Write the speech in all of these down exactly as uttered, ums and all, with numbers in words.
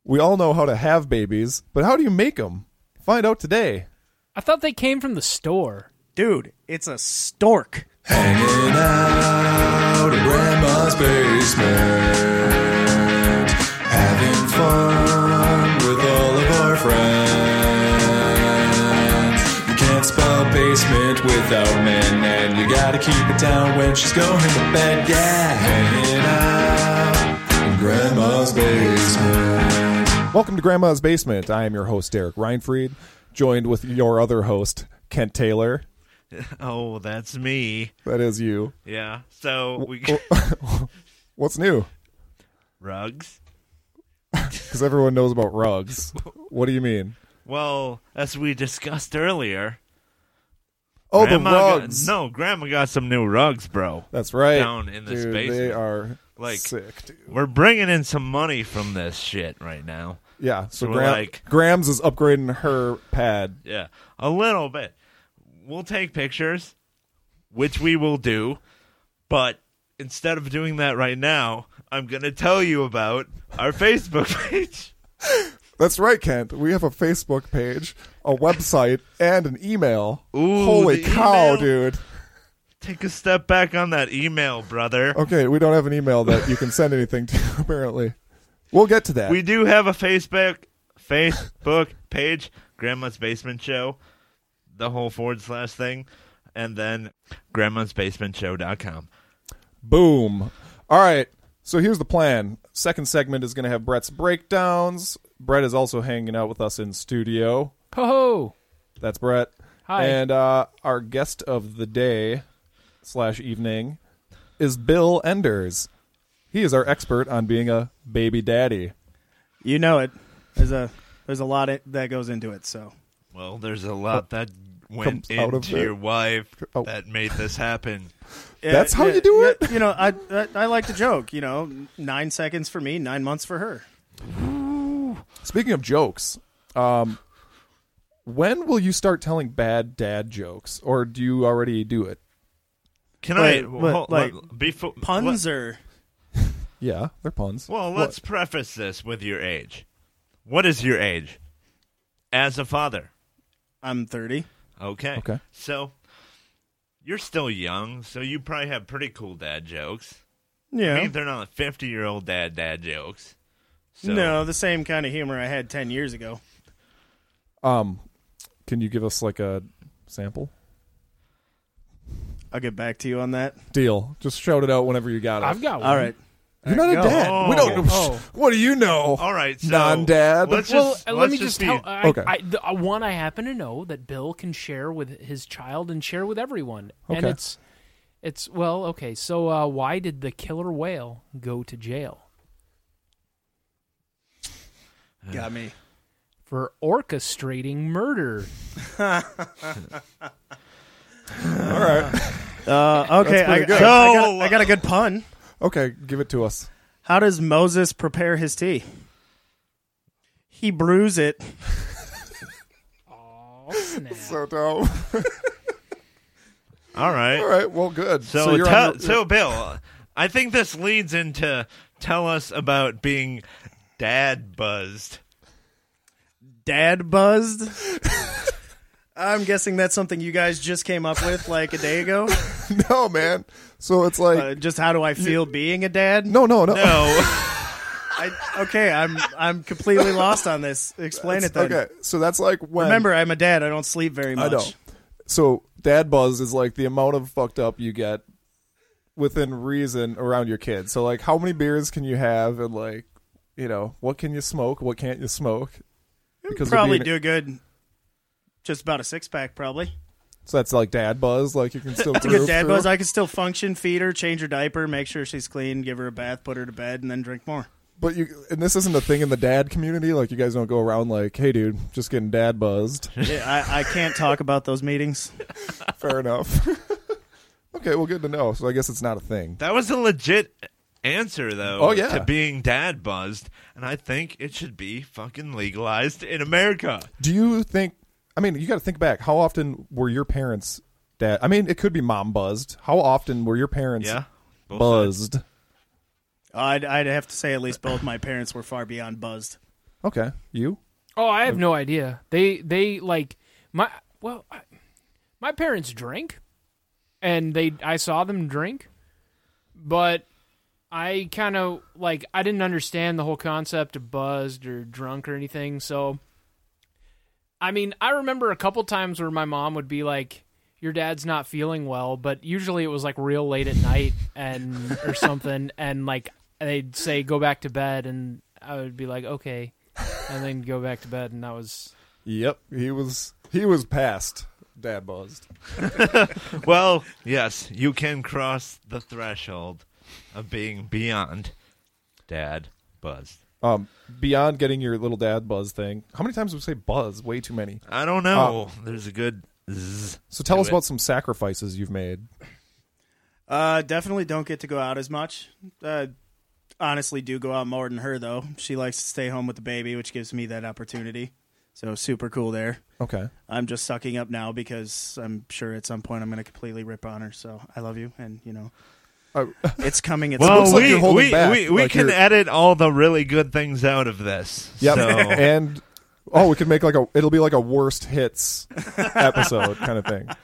We all know how to have babies, but how do you make them? Find out today. I thought they came from the store. Dude, it's a stork. Hanging out in Grandma's basement, having fun with all of our friends. You can't spell basement without men, and you gotta keep it down when she's going to bed. Yeah, hanging out in Grandma's basement. Welcome to Grandma's Basement. I am your host, Derek Reinfried, joined with your other host, Kent Taylor. Oh, that's me. That is you. Yeah. So we What's new? rugs. Because everyone knows about rugs. What do you mean? Well, as we discussed earlier. Oh, Grandma the rugs. Got, no, Grandma got some new rugs, bro. That's right. Down in this dude, basement. They are like sick, dude. We're bringing in some money from this shit right now. Yeah. So, So we're Gram- like- Grams is upgrading her pad. Yeah, a little bit. We'll take pictures, which we will do, but instead of doing that right now, I'm going to tell you about our Facebook page. That's right, Kent. We have a Facebook page, a website, and an email. Ooh, Holy the cow, email? dude. Take a step back on that email, brother. Okay, we don't have an email that you can send anything to, apparently. We'll get to that. We do have a Facebook Facebook page, Grandma's Basement Show, the whole forward slash thing, and then grandmas basement show dot com. Boom. All right, so here's the plan. Second segment is going to have Brett's breakdowns. Brett is also hanging out with us in studio. Ho ho! That's Brett. Hi. And uh, our guest of the day slash evening is Bill Enders. He is our expert on being a baby daddy. You know it. There's a there's a lot of, that goes into it. So Well, there's a lot that went Comes out of into it. your wife Oh. that made this happen. That's how yeah, you do yeah, it? You know, I, I I like to joke. You know, nine seconds for me, nine months for her. Speaking of jokes, um, when will you start telling bad dad jokes, or do you already do it? Can Wait, I what, hold- like, let- before Puns let- or Yeah, they're puns. Well, What? let's preface this with your age. What is your age as a father? I'm thirty. Okay. Okay. So you're still young, so you probably have pretty cool dad jokes. Yeah. I mean, they're not fifty-year-old dad dad jokes. So, No, the same kind of humor I had ten years ago. Um, can you give us like a sample? I'll get back to you on that. Deal. Just shout it out whenever you got it. I've got one. All right. You're not a Go. dad. We don't. Oh. What do you know? All right, so Non-dad. Let's Well, just, uh, let's let me just just be, tell. I, Okay. I, the uh, one I happen to know that Bill can share with his child and share with everyone, and Okay. it's, it's well, okay. So, uh, why did the killer whale go to jail? Got me. For orchestrating murder. All right. Uh, okay, That's pretty I, good. I, I, got, I got a good pun. Okay, give it to us. How does Moses prepare his tea? He brews it. Oh, snap. So dumb. all right. All right. Well, good. So, you're tell- on your- so Bill, I think this leads into tell us about being dad buzzed. Dad buzzed. I'm guessing that's something you guys just came up with like a day ago. no, man. So it's like Uh, just how do I feel being a dad? no, no, no. No. I, okay, I'm I'm completely lost on this. Explain it then. Okay, so that's like when. Remember, I'm a dad. I don't sleep very I much. know. So dad buzz is like the amount of fucked up you get within reason around your kids. So like, how many beers can you have, and like, you know, what can you smoke, what can't you smoke? Because of Probably being- do good. Just about a six pack, probably. So that's like dad buzz. Like you can still. It's a groove good dad through. buzz. I can still function, feed her, change her diaper, make sure she's clean, give her a bath, put her to bed, and then drink more. But you, and this isn't a thing in the dad community. Like you guys don't go around like, "Hey, dude, just getting dad buzzed." Yeah, I, I can't talk about those meetings. Fair enough. Okay, well, good to know. So I guess it's not a thing. That was a legit answer, though. Oh, yeah. To being dad buzzed, and I think it should be fucking legalized in America. Do you think? I mean, you got to think back. How often were your parents dad? I mean, it could be mom buzzed. How often were your parents Yeah, both buzzed? I'd, I'd have to say at least both my parents were far beyond buzzed. Okay, you? Oh, I have no idea. They they like my well, I, my parents drink, and they I saw them drink, but I kind of like I didn't understand the whole concept of buzzed or drunk or anything. So, I mean, I remember a couple times where my mom would be like, "Your dad's not feeling well," but usually it was like real late at night and or something, and like they'd say, "Go back to bed," and I would be like, "Okay." And then go back to bed, and that was. Yep, he was he was past dad buzzed. Well, yes, you can cross the threshold of being beyond dad buzzed. Um, beyond getting your little dad buzz thing, how many times would we say buzz? Way too many. I don't know. There's a good zzz So tell to us it. about some sacrifices you've made. Uh, definitely don't get to go out as much. Uh, honestly, do go out more than her though. She likes to stay home with the baby, which gives me that opportunity. So super cool there. Okay. I'm just sucking up now because I'm sure at some point I'm going to completely rip on her. So I love you, and you know Uh, it's coming. It's Well, looks like we you're holding we, back, we, we like can you're- edit all the really good things out of this. Yep. So, And oh, we could make like a it'll be like a worst hits episode kind of thing.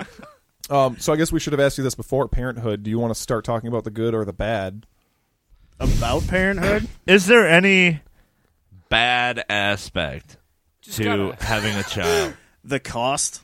Um, so I guess we should have asked you this before. Parenthood. Do you want to start talking about the good or the bad? about parenthood. is there any bad aspect Just to gotta- having a child? The cost.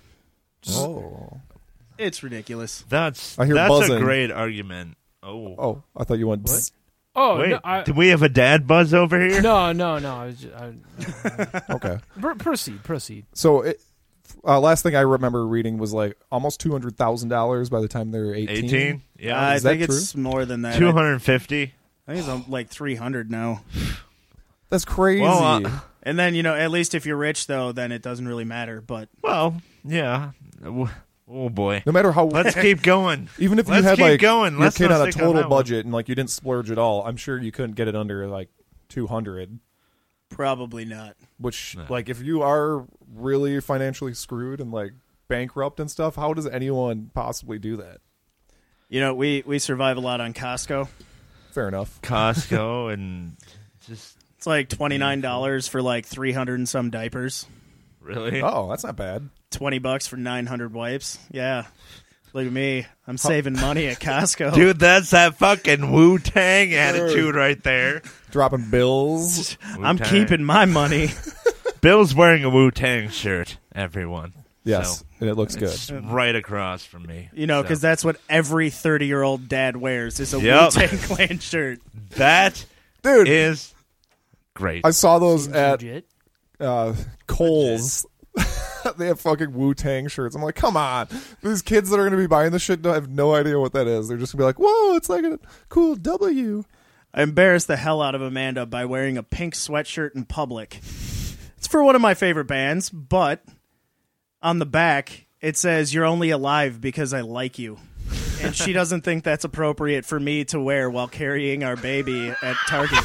Oh. It's ridiculous. That's I hear that's buzzing. a great argument. Oh, Oh, I thought you went. Bzz. Oh wait, no! I, do we have a dad buzz over here? no, no, no! I was just, I, Okay. pr- proceed, proceed. So it, uh, last thing I remember reading was like almost two hundred thousand dollars by the time they were eighteen. Eighteen, yeah, I is that think it's more than that. two hundred fifty. I think it's um, like three hundred now. That's crazy. Well, uh, And then, you know, at least if you're rich, though, then it doesn't really matter. But Well, yeah. Oh boy, no matter how let's keep going. even if you let's had keep like going. your Let's kid not on a stick on total that one. budget and like you didn't splurge at all, I'm sure you couldn't get it under like two hundred. probably not. Which No. like if you are really financially screwed and like bankrupt and stuff, how does anyone possibly do that? You know, we, we survive a lot on Costco. Fair enough. Costco and just It's like twenty-nine dollars for like three hundred and some diapers. really. Oh, that's not bad. twenty bucks for nine hundred wipes. Yeah. Look at me. I'm saving money at Costco. Dude, that's that fucking Wu Tang attitude right there. Dropping bills. I'm Wu-Tang. keeping my money. Bill's wearing a Wu Tang shirt. Everyone. Yes, So, and it looks good. it's right across from me. You know, because So, that's what every thirty-year-old dad wears is a Yep. Wu-Tang Clan shirt. that Dude, is great. I saw those Seems at legit. uh, Kohl's. They have fucking Wu-Tang shirts. I'm like, come on. These kids that are going to be buying this shit don't have no idea what that is. They're just going to be like, whoa, it's like a cool W. I embarrassed the hell out of Amanda by wearing a pink sweatshirt in public. It's for one of my favorite bands, but on the back it says, "You're only alive because I like you." And she doesn't think that's appropriate for me to wear while carrying our baby at Target.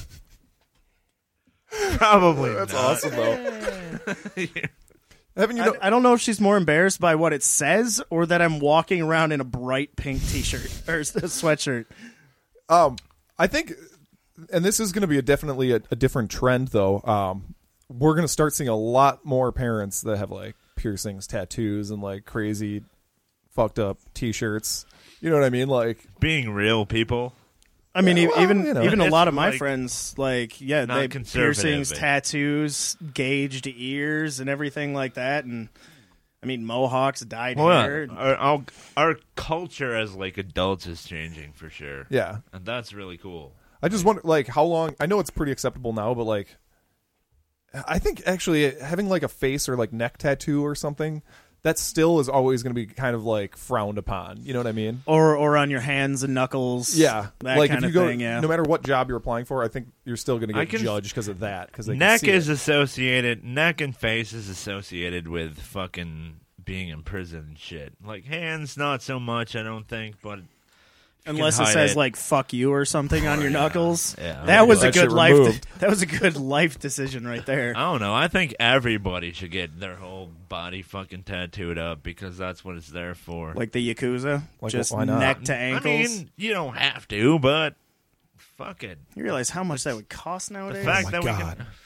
Probably That's not. awesome, though. Haven't you I, know? I don't know if she's more embarrassed by what it says or that I'm walking around in a bright pink t-shirt or s- sweatshirt. Um, I think, and this is going to be a definitely a, a different trend, though. Um, we're going to start seeing a lot more parents that have like piercings, tattoos, and like crazy, fucked up T-shirts. You know what I mean? Like, Being real, people. I mean, Yeah, e- well, even you know. even a It's lot of my like friends, like, yeah, not they conservative, piercings, but- tattoos, gauged ears, and everything like that. And I mean, mohawks, dyed Well, hair. our, our our culture as like adults is changing for sure. yeah. And that's really cool. I just wonder, like, how long? I know it's pretty acceptable now, but like, I think actually having like a face or like neck tattoo or something, that still is always going to be kind of like frowned upon. You know what I mean? Or or on your hands and knuckles. Yeah, that like kind if you of go, thing. Yeah, no matter what job you're applying for, I think you're still going to I get can- judged because of that. Because Neck is associated. Neck and face is associated with fucking being in prison and shit. Like hands, not so much. I don't think, but unless it hide says it. like "fuck you" or something on your knuckles. Yeah, that was that a good shit life. removed. that was a good life decision right there. I don't know. I think everybody should get their whole body fucking tattooed up because that's what it's there for. Like the Yakuza, Like, just why not? neck to ankles. I mean, you don't have to, but fuck it. you realize how much that would cost The nowadays? fact my that God. we can,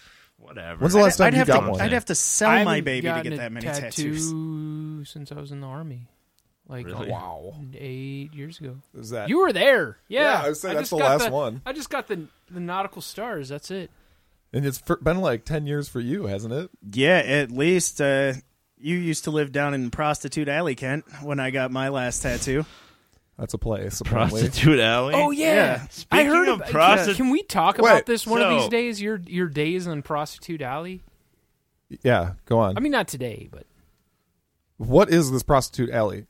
whatever. When's the last time I'd you have got to, one? I'd have to sell I my haven't baby to gotten get a that many tattoo tattoos. since I was in the army, like Really? Wow. eight years ago. Is that You were there, yeah. Yeah, I would say that's just the got last one. I just got the the nautical stars. That's it. And it's for, been like ten years for you, hasn't it? Yeah, at least uh, you used to live down in Prostitute Alley, Kent, when I got my last tattoo. That's a place, apparently. Prostitute Alley? Oh yeah, Yeah. I Speaking heard. of Of, prosti- can we talk Wait, about this one of so- these days? Your your days on Prostitute Alley. Yeah, go on. I mean, not today, but What is this Prostitute Alley?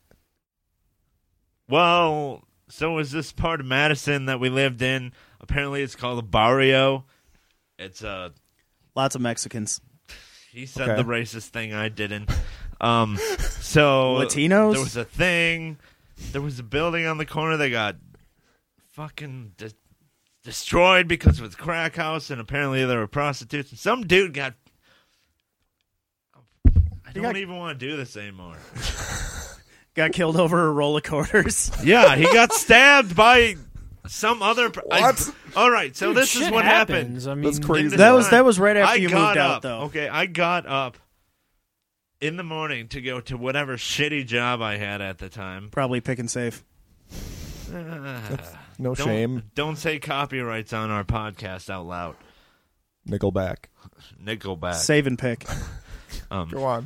Well, so is this part of Madison that we lived in? Apparently it's called a barrio. It's a... Lots of Mexicans. He said Okay. the racist thing, I didn't. Um, so... Latinos? There was a thing. There was a building on the corner that got fucking de- destroyed because of its crack house, and apparently there were prostitutes. And some dude got... I don't got- even want to do this anymore. Got killed over a roll of quarters. Yeah, he got stabbed by some other. Per- I- What? all right, so Dude, this is shit what happens. happened. I mean, That's crazy. In this That was time, that was right after I you got moved up, out, though. Okay, I got up in the morning to go to whatever shitty job I had at the time. Probably pick and save. No Don't, shame. Don't say copyrights on our podcast out loud. Nickelback. Nickelback. Save and pick. Um, Go on.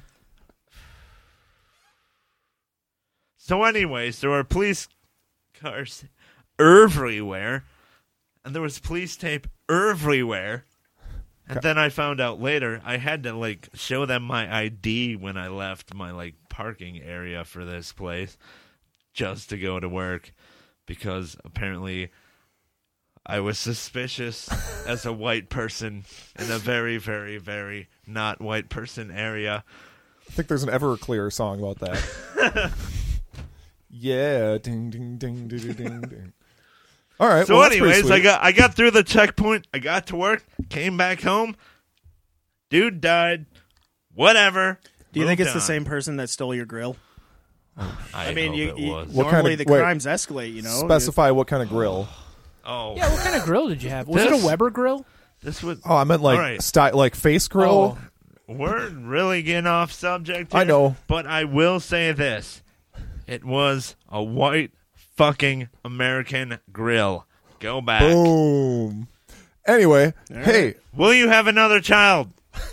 So, anyways, there were police cars everywhere, and there was police tape everywhere. And then I found out later I had to like show them my I D when I left my like parking area for this place just to go to work, because apparently I was suspicious as a white person in a very, very, very not white person area. I think there's an Everclear song about that. Yeah, ding ding ding ding ding ding. All right. So, well, that's pretty anyways, I sweet. got I got through the checkpoint. I got to work. Came back home. Dude died. Whatever. Do you think Moved it's the on. same person that stole your grill? I, I mean, hope you, it you was. What normally kind of- the wait. crimes escalate. You know, specify what kind of grill. Oh, yeah. What kind of grill did you have? Was it This- a Weber grill? this was. Oh, I meant like All right. style, like face grill. We're really getting off subject I here, know. but I will say this: it was a white fucking American grill. Go back. Boom. Anyway, hey, Will you have another child?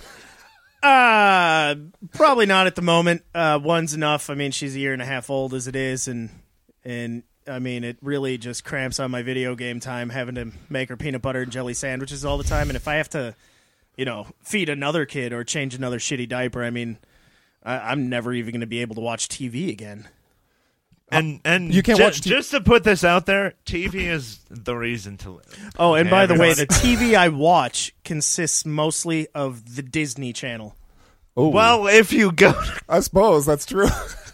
Uh, probably not at the moment. Uh, one's enough. I mean, she's a year and a half old as it is, and and I mean, it really just cramps on my video game time having to make her peanut butter and jelly sandwiches all the time. And if I have to, you know, feed another kid or change another shitty diaper, I mean, I, I'm never even going to be able to watch T V again. And and You can't ju- watch T- just to put this out there, T V is the reason to live. Oh, and by the way, the Everybody- T V I watch consists mostly of the Disney Channel. oh, Well, if you go I suppose that's true.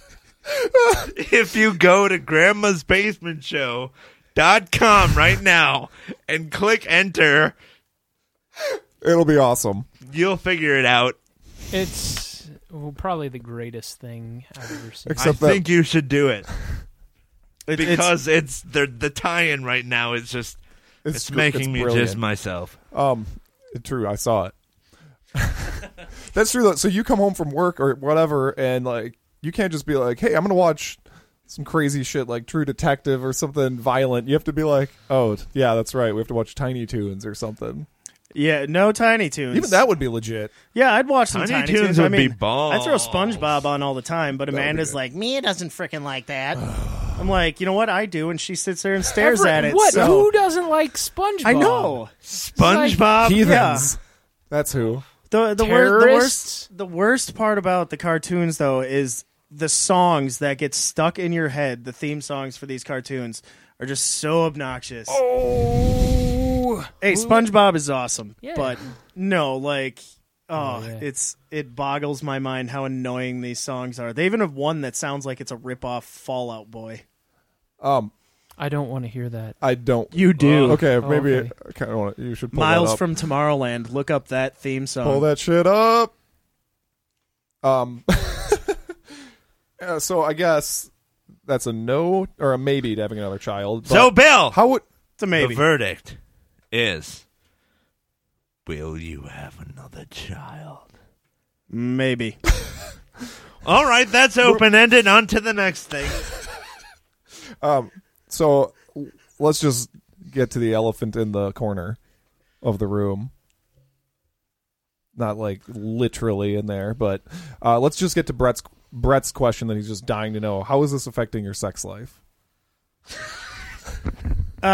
if you go to grandma's basement show dot com right now and click enter, It'll be awesome. you'll figure it out. It's well, probably the greatest thing I've ever seen. Except I that think you should do it It- it's- because it's, the the tie-in right now is just it's, gr- making it's me brilliant. jizz myself. Um, true. I saw it. That's true. Though. So you come home from work or whatever, and like you can't just be like, "Hey, I'm gonna watch some crazy shit like True Detective or something violent." You have to be like, "Oh, yeah, that's right. We have to watch Tiny Toons or something." yeah, no Tiny Toons. Even that would be legit. Yeah, I'd watch some Tiny Tiny, Toons Toons. I would be mean, balls. I throw SpongeBob on all the time, but would be Amanda's good. like, Mia doesn't freaking like that. I'm like, you know what? I do, and she sits there and stares Every- at it. What? so- Who doesn't like SpongeBob? I know. SpongeBob. Heathens. That's who. The the, wor- the Terrorists? worst the worst part about the cartoons though is the songs that get stuck in your head. The theme songs for these cartoons are just so obnoxious. Oh, Hey, SpongeBob is awesome, Yeah. but no, like, oh, Oh, yeah. it's it boggles my mind how annoying these songs are. They even have one that sounds like it's a rip-off Fall Out Boy. Um, I don't want to hear that. I don't. You do. Okay, Oh, maybe okay. I kind of want. You should pull Miles that up. from Tomorrowland. Look up that theme song. Pull that shit up. Um. yeah, so I guess that's a no or a maybe to having another child. But So, Bill, how would It's a maybe. the verdict is will you have another child? Maybe. All right, that's open-ended. On to the next thing. Um, so let's just get to the elephant in the corner of the room. Not like literally in there, but uh, let's just get to Brett's Brett's question that he's just dying to know. How is this affecting your sex life? Um,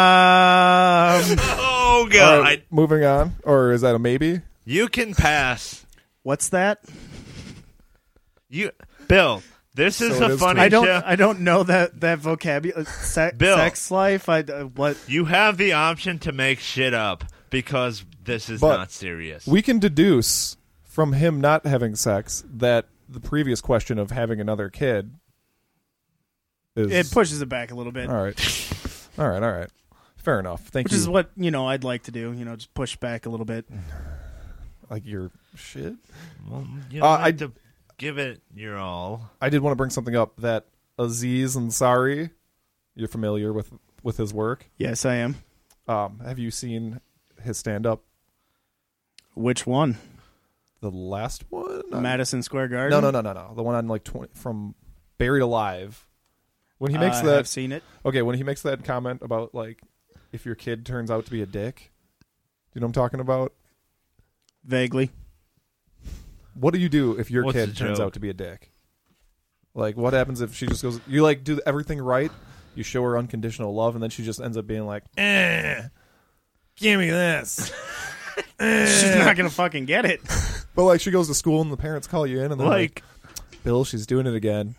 Oh, God. All right, moving on, or is that a maybe? You can pass. what's that? You, Bill, this is So it a is funny I don't. show. I don't know that that vocabulary. Se- Bill. Sex life. I uh, what? You have the option to make shit up because this is But not serious. We can deduce from him not having sex that the previous question of having another kid is It pushes it back a little bit, all right. All right, all right. Fair enough. Thank which you. is what you know I'd like to do. You know, just push back a little bit. like your shit. well, you Uh, don't I- have to give it your all. I did want to bring something up that Aziz Ansari, you're familiar with with his work. Yes, I am. Um, have you seen his stand up? Which one? The last one? Madison Square Garden. No, no, no, no, no. The one on like twenty from Buried Alive. When he makes I that have seen it. Okay, when he makes that comment about like if your kid turns out to be a dick. Do you know what I'm talking about? Vaguely. What do you do if your What's kid the turns joke? out to be a dick? Like, what happens if she just goes? You like do everything right. You show her unconditional love, and then she just ends up being like, "Eh, give me this." She's not gonna fucking get it. But like, she goes to school, and the parents call you in, and they're like, Like, "Bill, she's doing it again."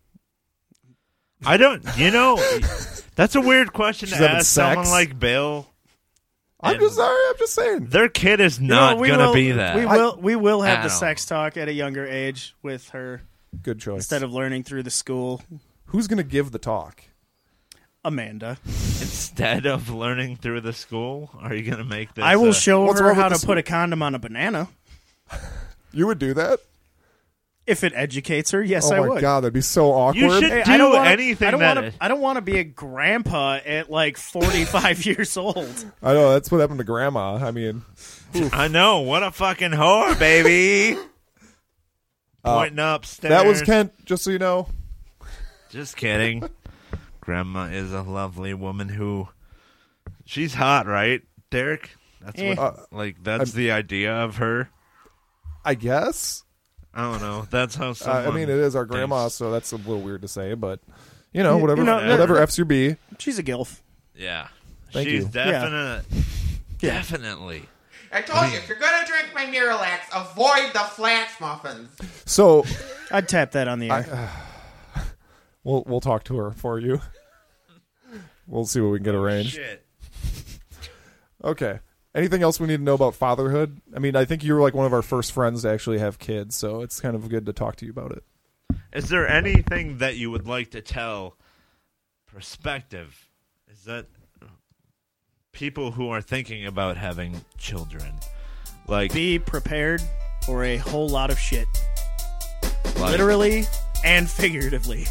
I don't, you know, that's a weird question She's to having ask sex? someone like Bill. I'm And- just sorry. I'm just saying. Their kid is You know, not we going to will- be that. We will. We will have I the don't sex talk at a younger age with her Good choice. instead of learning through the school. Who's gonna give the talk? Amanda. Instead of learning through the school, are you going to make this? I will uh, show what's her wrong how with to the put school? a condom on a banana. You would do that? If it educates her, yes, oh I my would. god, that'd be so awkward. You should Hey, do I don't wanna, anything I don't that wanna, is- I don't want to be a grandpa at like forty-five years old. I know that's what happened to Grandma. I mean, I know. What a fucking whore, baby. Uh, Pointing upstairs. that was Kent. Just so you know. Just kidding. Grandma is a lovely woman who. She's hot, right, Derek? That's Eh. what. Uh, like that's I'm- the idea of her. I guess. I don't know. That's how Uh, someone. I mean, it is our grandma, thinks. so that's a little weird to say, but you know, You- whatever, you know, whatever F's your B. She's a gilf. Yeah. Thank She's you. definite. Yeah. Definitely. I told you, if you're gonna drink my Miralax, avoid the flax muffins. So I'd tap that on the air. we'll we'll talk to her for you. We'll see what we can get arranged. Shit. Okay. Anything else we need to know about fatherhood? I mean, I think you were like one of our first friends to actually have kids, so it's kind of good to talk to you about it. Is there anything that you would like to tell perspective? Is that people who are thinking about having children? Like, Be prepared for a whole lot of shit, like literally and figuratively.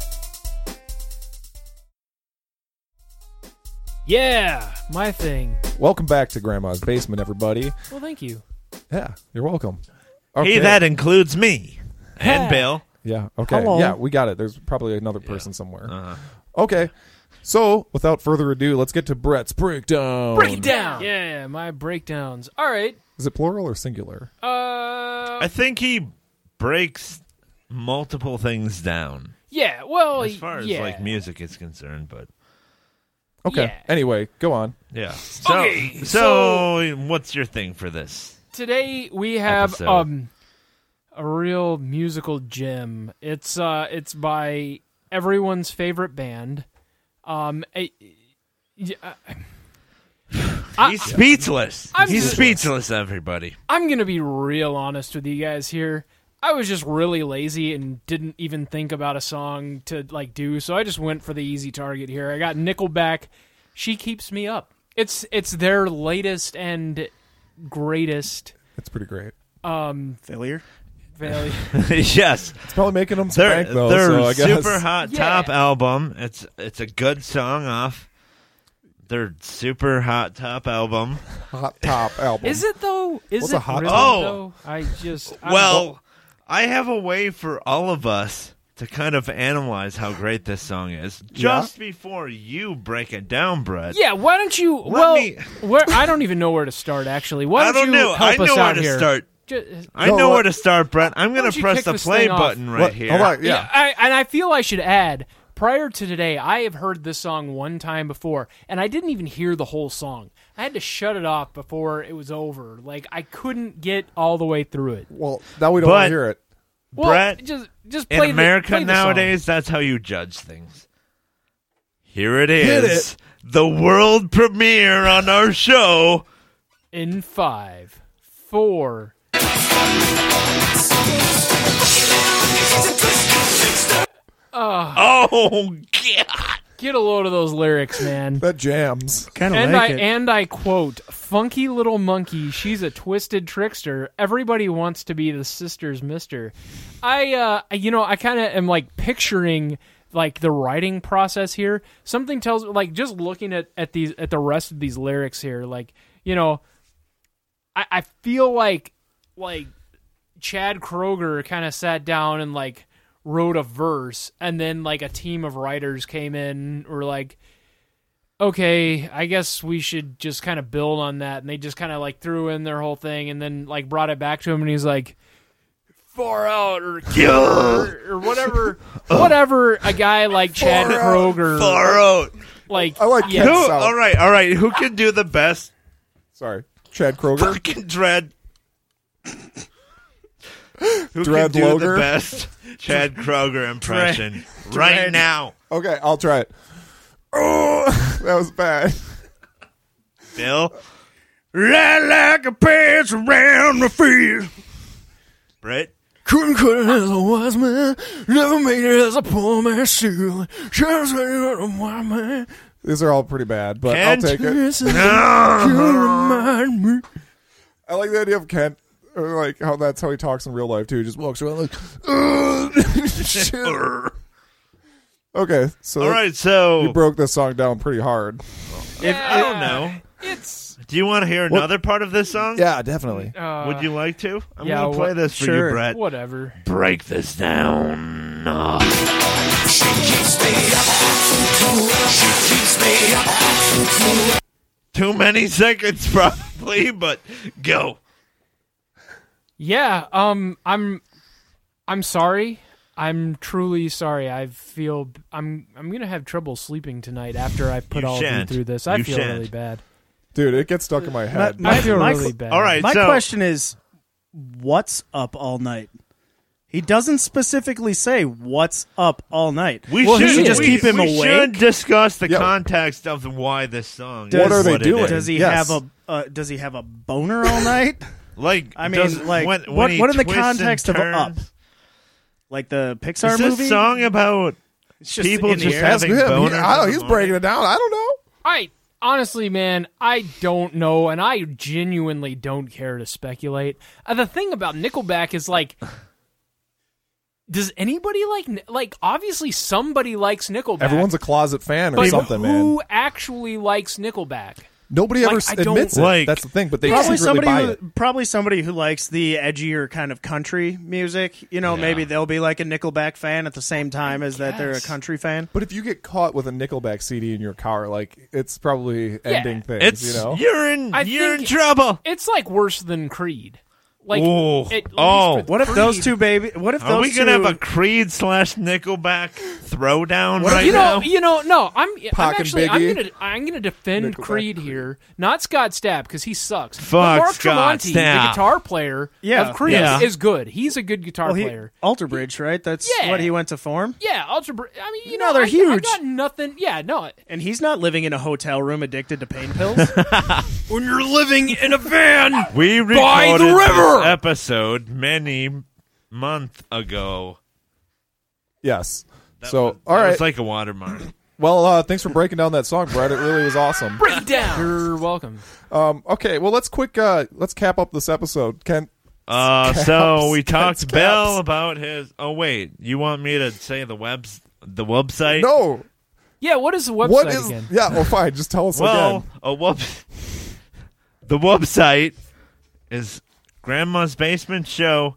Yeah, my thing. Welcome back to Grandma's Basement, everybody. Well, thank you. Yeah, you're welcome. Hey, Okay. that includes me and Hey. Bill. Yeah, okay. Hello. Yeah, we got it. There's probably another person somewhere. Uh, Okay. So, without further ado, let's get to Brett's breakdown. Break it down. Yeah, my breakdowns. All right. Is it plural or singular? Uh, I think he breaks multiple things down yeah. Well, as far as yeah. like music is concerned, but Okay. Yeah. Anyway, go on. yeah. So, Okay, so, what's your thing for this? Today we have Episode. um a real musical gem. It's uh it's by everyone's favorite band. Um, a, yeah, I- He's speechless. I'm He's just- speechless, everybody. I'm gonna be real honest with you guys here. I was just really lazy and didn't even think about a song to like do, so I just went for the easy target here. I got Nickelback. She Keeps Me Up. It's it's their latest and greatest It's pretty great. um Failure. failure. Yes. It's probably making them some Their, bank, though, their so I guess. super hot Yeah. top album. It's it's a good song off their super hot top album. Hot Top album. Is it though? Is What's it a hot really, top? though? I just I Well, I have a way for all of us to kind of analyze how great this song is just before you break it down, Brett. yeah. Why don't you? well, me- where I don't even know where to start. Actually, why I don't, don't you know. help I us know where out to here? start. Ju- I No, know what- where to start, Brett. I'm going don't to you press kick the this play thing off? button right What? here. Hold on. Yeah. I, and I feel I should add, prior to today, I have heard this song one time before, and I didn't even hear the whole song. I had to shut it off before it was over. Like, I couldn't get all the way through it. Well, now we don't But- want to hear it. Well, Brett, just, just In play the- America play the song. nowadays, that's how you judge things. Here it Hit is. The world premiere on our show. In five, four. Oh, God. Get a load of those lyrics, man. That jams. Kind of And like I it. and I quote, "Funky little monkey, she's a twisted trickster. Everybody wants to be the sister's mister." I, uh, you know, I kind of am like picturing like the writing process here. Something tells like just looking at at these at the rest of these lyrics here, like you know, I, I feel like like Chad Kroger kind of sat down and like wrote a verse, and then like a team of writers came in, or like, okay, I guess we should just kind of build on that, and they just kind of like threw in their whole thing, and then like brought it back to him, and he's like, far out or or, or whatever, whatever. A guy like Chad Far out. Kroger, Far out. like I like yeah, Ken Who, South. all right, all right. Who can do the best Sorry. Chad Kroger. fucking dread? Who Dread can do Loger? the best Chad Kroger impression right Dread. now? Okay, I'll try it. Oh, that was bad. Bill, Ride like a pants around my feet. Brett, couldn't cut it as a wise man, never made it as a poor man. Still, just like a wise man. These are all pretty bad, but Kent? I'll take it. no. Remind me. I like the idea of Kent, or like how that's how he talks in real life too. He just walks around like, "Ugh." Shit. Okay, so All right, so you broke this song down pretty hard. if I don't know, It's do you want to hear another part of this song? Yeah, definitely. uh, Would you like to? I'm yeah, gonna play what- this for sure. you, Brett. whatever. Break this down. Uh, Too many seconds, probably, but go. Yeah, um, I'm, I'm sorry. I'm truly sorry. I feel I'm I'm gonna have trouble sleeping tonight after I put You all shan't. of you through this. I You feel shan't. really bad. Dude, it gets stuck in my head. My- I feel my- really bad. All right, My so question is, what's up all night? He doesn't specifically say what's up all night. we Well, should he just we, keep him we awake? should discuss the Yeah. context of why this song. Does- is What are they it doing? is. Does he Yes. have a uh, Does he have a boner all night? Like, I mean, does- like, when, what- when he what in the twists and context of Up? turns- Like the Pixar Is this movie? song about It's just people in the just air. Ask having him. He, boners I don't, in the he's breaking morning? it down. I don't know. I honestly, man, I don't know, and I genuinely don't care to speculate. Uh, the thing about Nickelback is like, does anybody like like? Obviously, somebody likes Nickelback. Everyone's a closet fan or but something, man. who actually likes Nickelback? Nobody like, ever I s- don't- admits it. Like- That's the thing, but they Probably secretly somebody, buy who, it. probably somebody who likes the edgier kind of country music. You know, Yeah. maybe they'll be like a Nickelback fan at the same time as that they're a guess. country fan. But if you get caught with a Nickelback C D in your car, like it's probably ending things. It's you know, you're in I you're in think- trouble. It's like worse than Creed. Like, Ooh. at least Oh. with What if those Creed- two baby? What if Are those we two? gonna have a Creed slash Nickelback throwdown What if- right You now? know, you know, no. I'm, I'm Pac and actually, I'm Biggie. gonna, I'm gonna defend Nickelback Creed here, not Scott Stapp because he sucks. Fuck but Mark Scott Tremonti, Stapp. the guitar player Yeah. of Creed, Yeah. is good. He's a good guitar well, he, player. Alter Bridge, right? That's Yeah. what he went to form. Yeah, Ultra. Br- I mean, you No, know, they're I, I huge. got nothing. Yeah, no. And he's not living in a hotel room addicted to pain pills. When you're living in a van, We By recorded the river! this episode many month ago. yes. That so, was, all that right. was like a watermark. well, uh, thanks for breaking down that song, Brett. It really was awesome. break it down. You're welcome. Um, okay, well, let's quick. Uh, let's cap up this episode. Kent, Uh, Caps, so we caps, talked Bill caps. about his. Oh wait, you want me to say the webs the website? no, Yeah, what is the website What is? again? Yeah, well, fine. Just tell us Well, again. a whoop. The website is grandma's basement show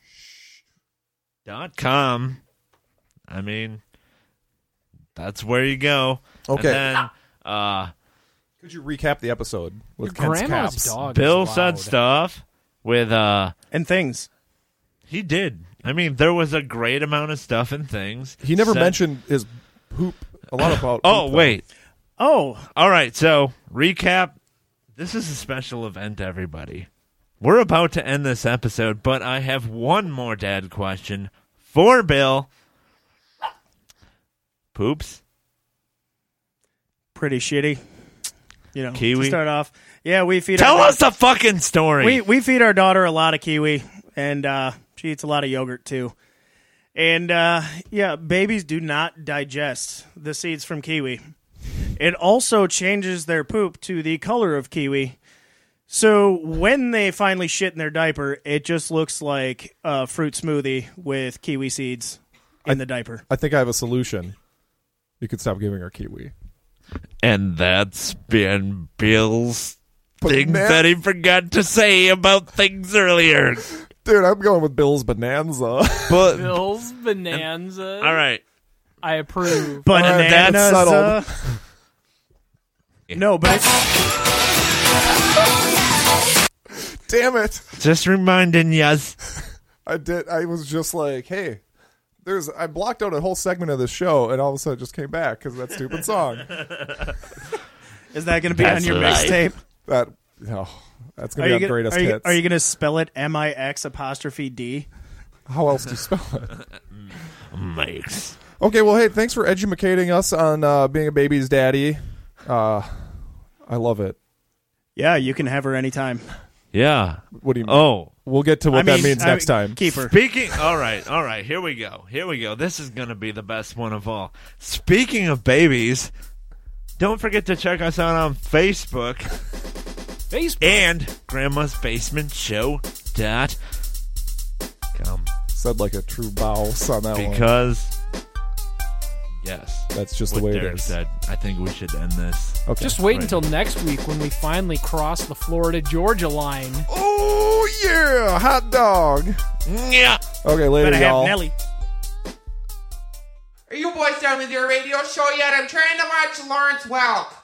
dot com. I mean, that's where you go. Okay. And then, uh, Could you recap the episode with Your Kent's grandma's caps? dog. Bill is said loud. stuff with, uh, And things. he did. I mean, there was a great amount of stuff and things. He never Said- mentioned his poop. A lot about. Oh, poop, though. wait. Oh, All right, so recap. This is a special event, everybody. We're about to end this episode, but I have one more dad question for Bill. Poops? pretty shitty. You know, Kiwi? to start off. Yeah, we feed Tell our us the fucking story. we we feed our daughter a lot of kiwi, and uh, she eats a lot of yogurt too. And uh, yeah, babies do not digest the seeds from kiwi. It also changes their poop to the color of kiwi. So when they finally shit in their diaper, it just looks like a fruit smoothie with kiwi seeds in the diaper. I think I have a solution. You could stop giving her kiwi. And that's been Bill's But thing man- that he forgot to say about things earlier. Dude, I'm going with Bill's Bonanza. But Bill's Bonanza. all right, I approve. But All right, that's bananas, settled. uh, no, but it's, Damn it. just reminding yas. I did. I was just like, hey, there's. I blocked out a whole segment of this show, and all of a sudden it just came back because of that stupid song. is that going to be That's on your life. mixtape? That, oh, that's Are gonna you be on gonna, greatest are you, hits. are you going to spell it M I X apostrophe D? How else do you spell it? Makes. Okay, well, hey, thanks for educating us on uh, being a baby's daddy. Uh, I love it. Yeah, you can have her anytime. Yeah. What do you mean? Oh. We'll get to what I that mean- means I next mean, time. Keep her. Speaking, all right, all right, here we go. Here we go. This is going to be the best one of all. Speaking of babies, don't forget to check us out on Facebook Facebook. and grandma's basement show dot com. Said like a true boss on that one. Because, yes, That's just what the way Derek it is. said, I think we should end this. Okay. Just wait Right. until next week when we finally cross the Florida-Georgia line. Oh, yeah, hot dog. Yeah. Okay, later, Better y'all. have Nelly. Are you boys done with your radio show yet? I'm trying to watch Lawrence Welk.